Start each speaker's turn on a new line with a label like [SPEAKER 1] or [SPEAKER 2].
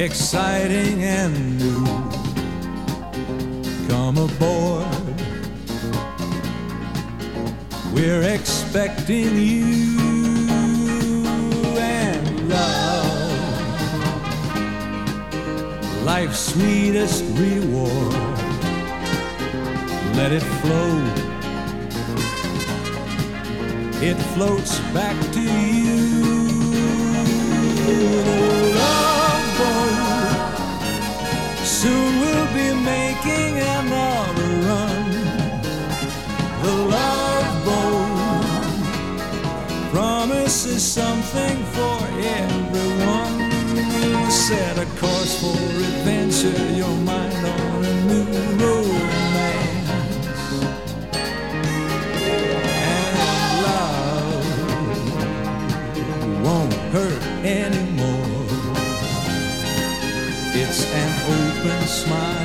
[SPEAKER 1] exciting and new. Come aboard, we're expecting you. And love, life's sweetest reward, let it flow, it floats back to you. Love boat, soon we'll be making another run. The Love Boat promises something for everyone. Set a course for adventure, your mind on a new romance. And love won't hurt anymore. It's an open smile